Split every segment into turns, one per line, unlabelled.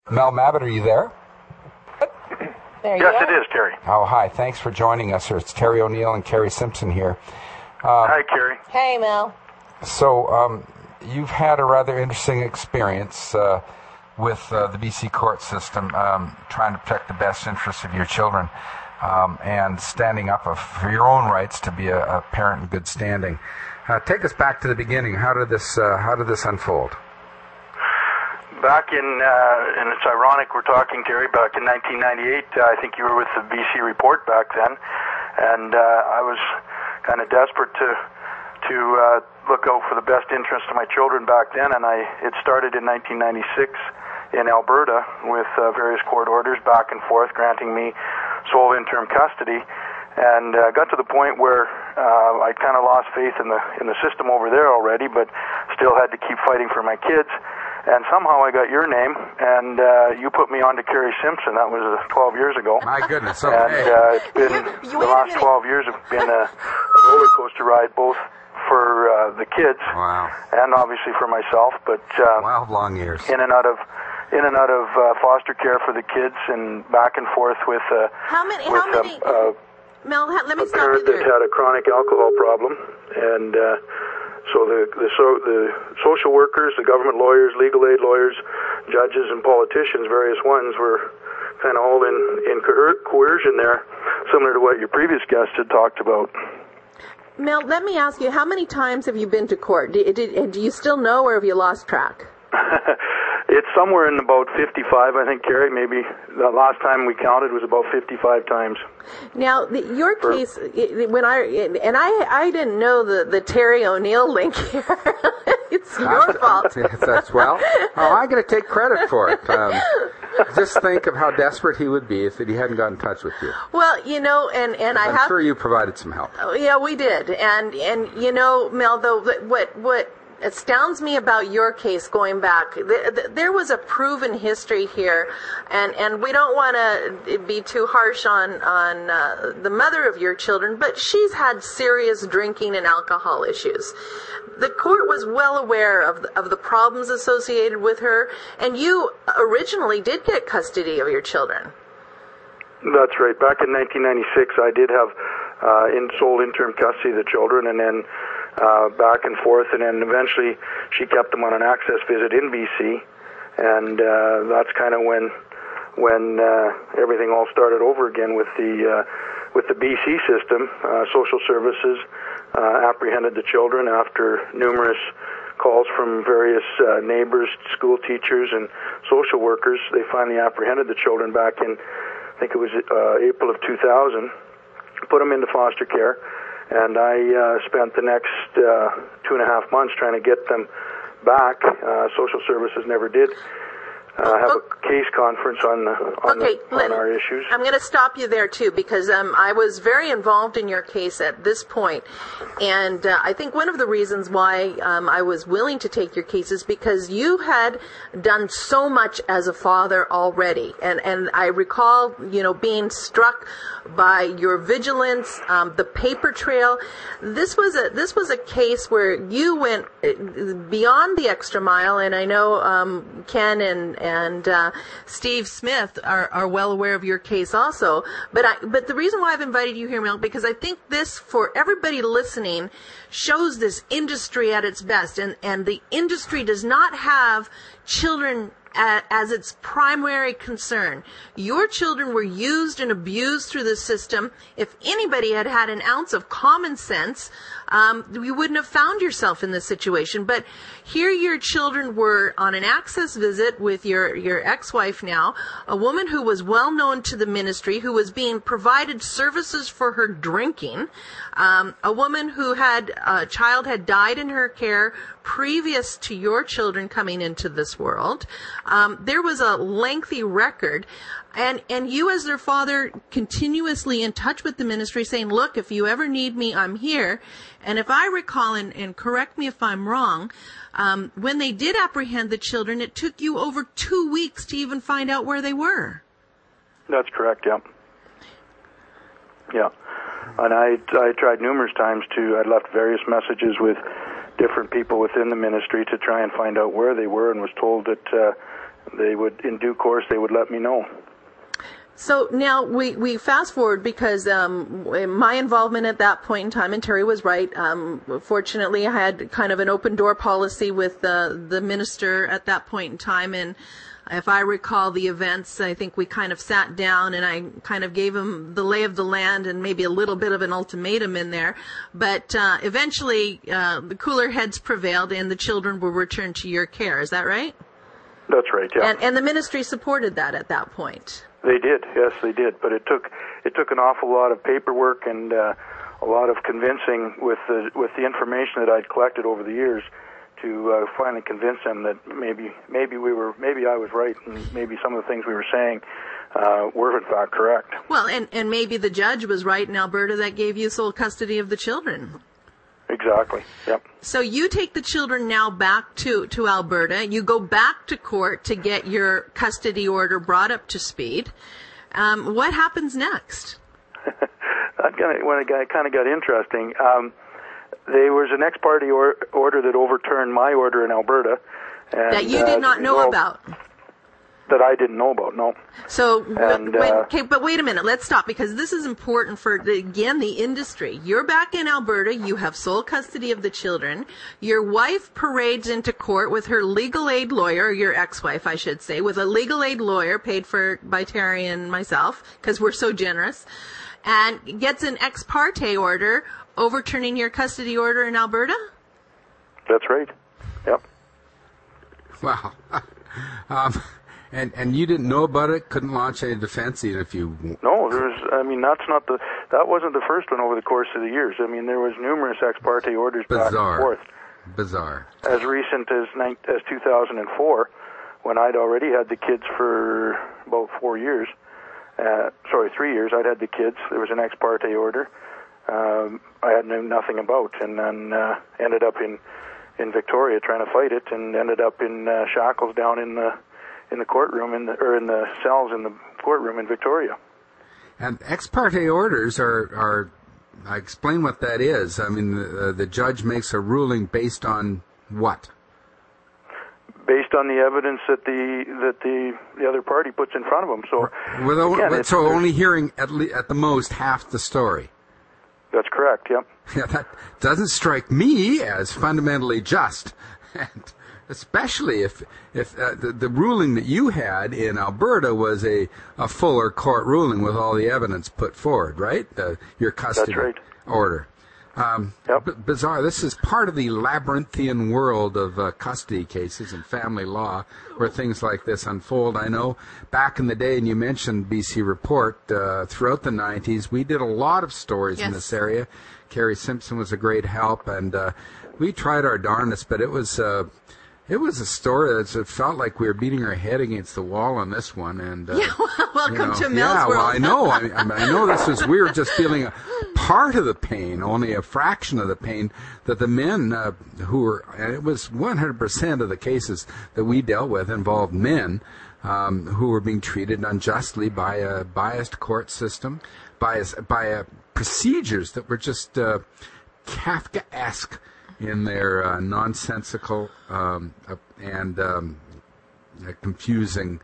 Mel Mabbitt, are you there?
Yes, it is, Terry.
Oh, hi. Thanks for joining us. It's Terry O'Neill and Carrie Simpson here.
Hi, Carrie.
Hey, Mel.
So, you've had a rather interesting experience with the BC court system, trying to protect the best interests of your children, and standing up for your own rights to be a parent in good standing. Take us back to the beginning. How did this unfold?
Back in, and it's ironic we're talking, Terry, back in 1998, I think you were with the BC Report back then, and I was kind of desperate to look out for the best interest of my children back then, and it started in 1996 in Alberta with various court orders back and forth granting me sole interim custody, and got to the point where I kind of lost faith in the system over there already, but still had to keep fighting for my kids. And somehow I got your name, and you put me on to Carrie Simpson. That was 12 years ago.
My goodness, okay.
And it's been, the last 12 years have been a roller coaster ride, both for the kids and obviously for myself. But
wild long years.
In and out of foster care for the kids, and back and forth with
Mel, let me
a
stop you
parent
there.
that had a chronic alcohol problem, and so the social workers, the government lawyers, legal aid lawyers, judges, and politicians, various ones, were kind of all in coercion there, similar to what your previous guest had talked about.
Mel, let me ask you, how many times have you been to court? Do you still know, or have you lost track?
It's somewhere in about 55, I think, Carrie. Maybe the last time we counted was about 55 times.
Now, your case, I didn't know the Terry O'Neill link here. It's your fault.
That's I'm going to take credit for it. Just think of how desperate he would be if he hadn't got in touch with you.
Well, I'm sure
you provided some help.
Yeah, we did, and Mel, though, what astounds me about your case going back, there was a proven history here, and we don't want to be too harsh on the mother of your children, but she's had serious drinking and alcohol issues. The court was well aware of the problems associated with her, and you originally did get custody of your children.
That's right. Back in 1996, I did have sole interim custody of the children, and then back and forth, and then eventually she kept them on an access visit in BC, and that's kind of when everything all started over again with the BC system. Social services apprehended the children after numerous calls from various neighbors, school teachers, and social workers. They finally apprehended the children back in, I think it was April of 2000, put them into foster care. And I spent the next 2.5 months trying to get them back. Social services never did have a case conference on our issues.
I'm going to stop you there too, because I was very involved in your case at this point, and I think one of the reasons why I was willing to take your case is because you had done so much as a father already, and I recall being struck by your vigilance, the paper trail. This was a case where you went beyond the extra mile, and I know Ken and Steve Smith are well aware of your case also. But the reason why I've invited you here, Mel, because I think this, for everybody listening, shows this industry at its best, and the industry does not have children as its primary concern. Your children were used and abused through the system. If anybody had had an ounce of common sense, you wouldn't have found yourself in this situation. But here your children were on an access visit with your ex-wife now, a woman who was well known to the ministry, who was being provided services for her drinking, a woman who a child had died in her care previous to your children coming into this world. There was a lengthy record. And you, as their father, continuously in touch with the ministry, saying, look, if you ever need me, I'm here. And if I recall, and correct me if I'm wrong, when they did apprehend the children, it took you over 2 weeks to even find out where they were.
That's correct, yeah. Yeah. And I tried numerous times I left various messages with different people within the ministry to try and find out where they were, and was told that they would, in due course, they would let me know.
So now we fast forward because my involvement at that point in time, and Terry was right, fortunately I had kind of an open door policy with the minister at that point in time, and if I recall the events, I think we kind of sat down and I kind of gave him the lay of the land and maybe a little bit of an ultimatum in there. But eventually the cooler heads prevailed and the children were returned to your care. Is that right?
That's right, yeah.
And the ministry supported that at that point.
They did, yes, they did. But it took an awful lot of paperwork and a lot of convincing with the information that I'd collected over the years to finally convince them that maybe I was right, and maybe some of the things we were saying were in fact correct.
Well, and maybe the judge was right in Alberta that gave you sole custody of the children.
Exactly. Yep.
So you take the children now back to Alberta. You go back to court to get your custody order brought up to speed. What happens next?
When it kind of got interesting, there was an ex parte order that overturned my order in Alberta. And,
that you did not know about?
That I didn't know about, no.
So, okay, but wait a minute, let's stop, because this is important for, again, the industry. You're back in Alberta, you have sole custody of the children, your wife parades into court with her legal aid lawyer, your ex-wife, I should say, with a legal aid lawyer paid for by Terry and myself, because we're so generous, and gets an ex parte order overturning your custody order in Alberta?
That's right, yep.
Wow. And you didn't know about it, couldn't launch any defense even if you...
No, that wasn't the first one over the course of the years. I mean, there was numerous ex parte orders back and forth.
Bizarre.
As recent as 2004, when I'd already had the kids for about 3 years. I'd had the kids. There was an ex parte order I had knew nothing about, and then ended up in Victoria trying to fight it, and ended up in shackles down in the courtroom, in the cells in the courtroom in Victoria.
And ex parte orders are I explain what that is. I mean, the judge makes a ruling based on what?
Based on the evidence that the other party puts in front of them. So,
only hearing at the most half the story.
That's correct. Yep.
Yeah, that doesn't strike me as fundamentally just. And especially if the ruling that you had in Alberta was a fuller court ruling with all the evidence put forward, right? Your custody order.
Yep.
Bizarre. This is part of the labyrinthian world of custody cases and family law where things like this unfold. I know back in the day, and you mentioned BC Report, throughout the 90s, we did a lot of stories in this area. Carrie Simpson was a great help, and we tried our darndest, but it was a story that felt like we were beating our head against the wall on this one. And
welcome to Mel's World.
Yeah, well, I know. I know we were just feeling a part of the pain, only a fraction of the pain that the men and it was 100% of the cases that we dealt with involved men who were being treated unjustly by a biased court system, by procedures that were just Kafkaesque in their nonsensical and confusing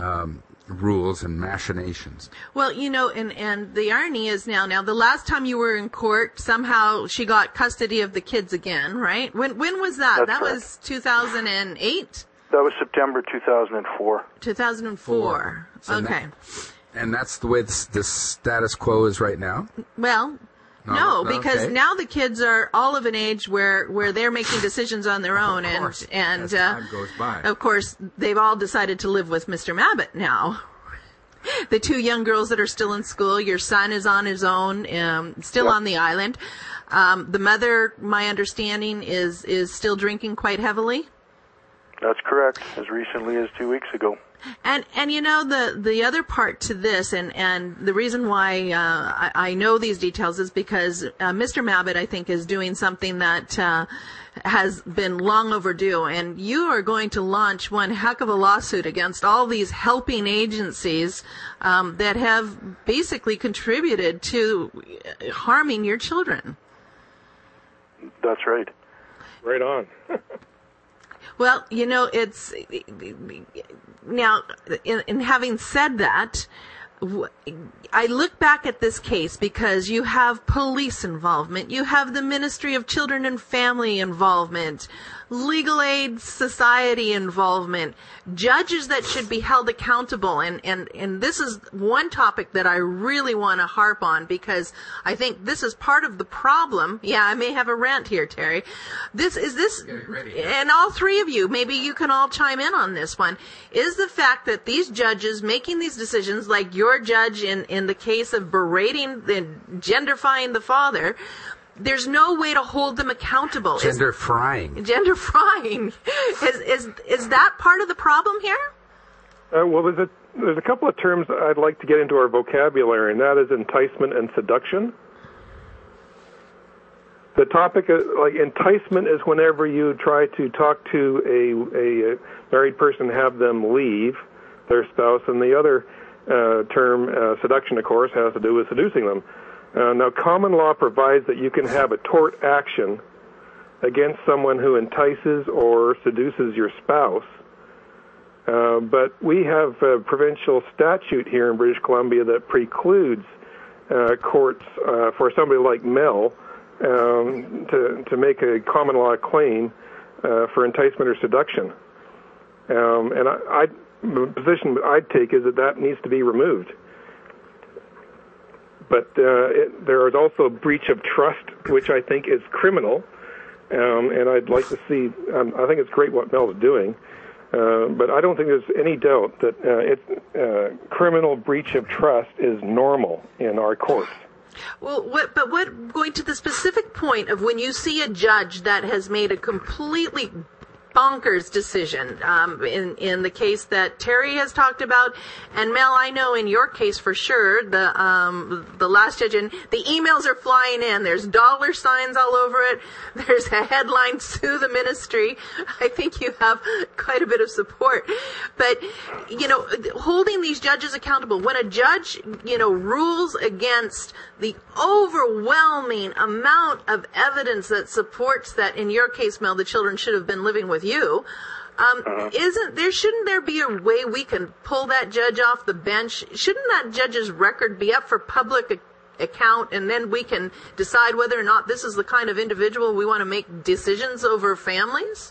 rules and machinations.
Well, and the irony is now the last time you were in court, somehow she got custody of the kids again, right? When was that?
That's correct.
Was 2008?
That was September 2004.
2004.
So
okay.
And that's the way the status quo is right now?
Well, no, because now the kids are all of an age where they're making decisions on their own, and
as time goes by.
Of course, they've all decided to live with Mr. Mabbutt now. The two young girls that are still in school, your son is on his own, still on the island. The mother, my understanding, is still drinking quite heavily.
That's correct, as recently as 2 weeks ago.
And the other part to this, and the reason why I know these details is because Mr. Mabbutt, I think, is doing something that has been long overdue, and you are going to launch one heck of a lawsuit against all these helping agencies that have basically contributed to harming your children.
That's right.
Right on.
Well, it's now, in having said that, I look back at this case because you have police involvement, you have the Ministry of Children and Family involvement, Legal Aid Society involvement, judges that should be held accountable. And this is one topic that I really want to harp on because I think this is part of the problem. Yeah, I may have a rant here, Terry. And all three of you, maybe you can all chime in on this one, is the fact that these judges making these decisions, like your judge in the case of berating and genderfying the father, there's no way to hold them accountable.
Gender frying. Is
that part of the problem here?
Well, there's a couple of terms I'd like to get into our vocabulary, and that is enticement and seduction. The topic of, like, enticement is whenever you try to talk to a married person, have them leave their spouse, and the other term, seduction, of course, has to do with seducing them. Now, common law provides that you can have a tort action against someone who entices or seduces your spouse. But we have a provincial statute here in British Columbia that precludes courts for somebody like Mel to make a common law claim for enticement or seduction. And the position I'd take is that needs to be removed. But there is also breach of trust, which I think is criminal, and I'd like to see. I think it's great what Mel's doing, but I don't think there's any doubt that criminal breach of trust is normal in our courts.
Well, going to the specific point of when you see a judge that has made a completely bonkers decision in the case that Terry has talked about, and Mel, I know in your case for sure, the last judge, and the emails are flying in. There's dollar signs all over it. There's a headline, "Sue the Ministry." I think you have quite a bit of support. But holding these judges accountable, when a judge rules against the overwhelming amount of evidence that supports that, in your case, Mel, the children should have been living with you, shouldn't there be a way we can pull that judge off the bench? Shouldn't that judge's record be up for public account, and then we can decide whether or not this is the kind of individual we want to make decisions over families?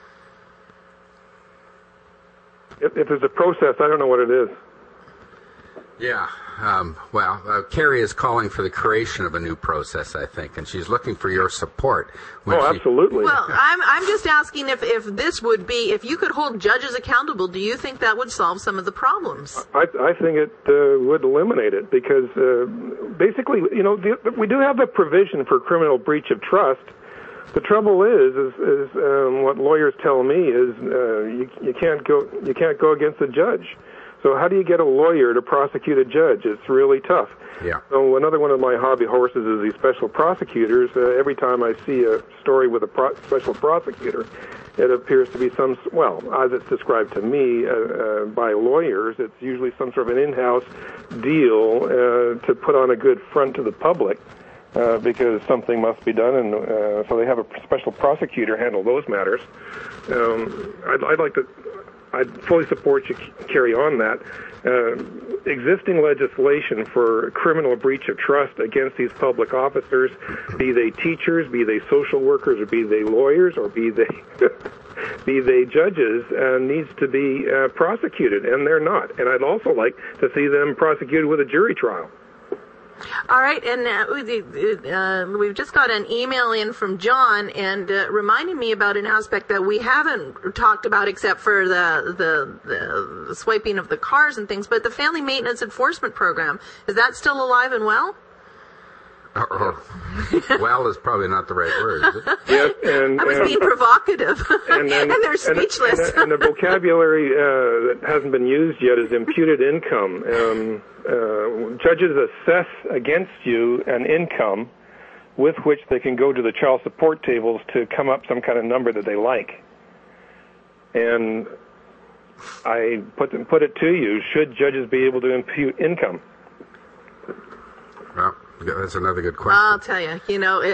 If there's a process, I don't know what it is.
Yeah. Carrie is calling for the creation of a new process, I think, and she's looking for your support.
Absolutely.
Well, I'm just asking if this would be, if you could hold judges accountable, do you think that would solve some of the problems?
I think it would eliminate it because basically, we do have a provision for criminal breach of trust. The trouble is what lawyers tell me is you can't go against the judge. So how do you get a lawyer to prosecute a judge? It's really tough.
Yeah. So
another one of my hobby horses is these special prosecutors. Every time I see a story with a special prosecutor, it appears to be as it's described to me by lawyers, it's usually some sort of an in-house deal to put on a good front to the public because something must be done, and so they have a special prosecutor handle those matters. I'd fully support you carry on that. Existing legislation for criminal breach of trust against these public officers, be they teachers, be they social workers, or be they lawyers, or be they judges, needs to be prosecuted, and they're not. And I'd also like to see them prosecuted with a jury trial.
All right, and we've just got an email in from John, and reminding me about an aspect that we haven't talked about except for the swiping of the cars and things, but the Family Maintenance Enforcement Program, is that still alive and well?
Well is probably not the right word, is it?
Yes, and
I was being provocative, and they're speechless.
And the vocabulary that hasn't been used yet is imputed income. Judges assess against you an income with which they can go to the child support tables to come up some kind of number that they like. And I put it to you, should judges be able to impute income?
Well, That's another good question.
I'll tell you.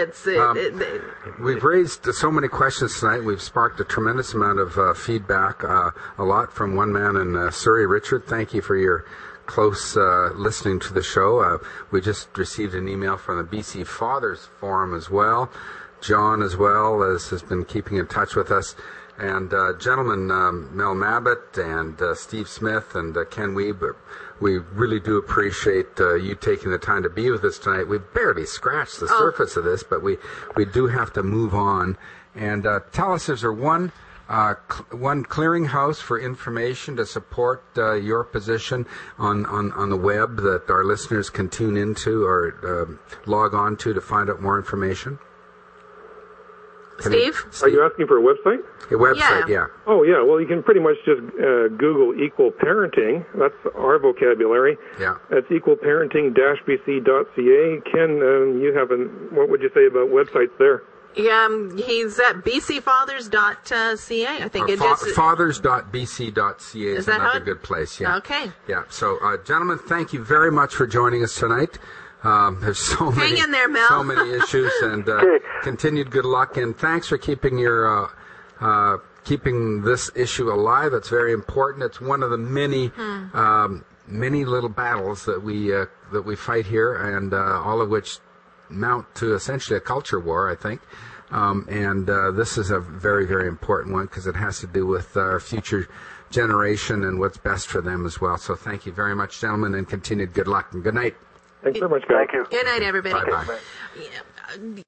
We've raised so many questions tonight. We've sparked a tremendous amount of feedback, a lot from one man in Surrey. Richard, thank you for your close listening to the show. We just received an email from the BC Fathers Forum as well. John, as well, has been keeping in touch with us. And gentlemen, Mel Mabbitt and Steve Smith and Ken Weeb, we really do appreciate you taking the time to be with us tonight. We've barely scratched the surface of this, but we do have to move on. And tell us, is there one clearinghouse for information to support your position on the web that our listeners can tune into or log on to find out more information?
Steve?
Are you asking for a website?
A website, yeah.
Oh, yeah. Well, you can pretty much just Google equal parenting. That's our vocabulary.
Yeah.
That's equalparenting-bc.ca. Ken, you have what would you say about websites there?
Yeah, he's at bcfathers.ca. I think it is.
Fathers.bc.ca is another good place. Yeah.
Okay.
Yeah. So, gentlemen, thank you very much for joining us tonight. There's so
Hang
many,
in there, Mel.
so many issues, and continued good luck. And thanks for keeping your keeping this issue alive. It's very important. It's one of the many many little battles that we fight here, and all of which mount to essentially a culture war, I think. And this is a very, very important one because it has to do with our future generation and what's best for them as well. So thank you very much, gentlemen, and continued good luck and good night.
Thanks very much, guys.
Thank you.
Good night, everybody.
Bye-bye.
Yeah.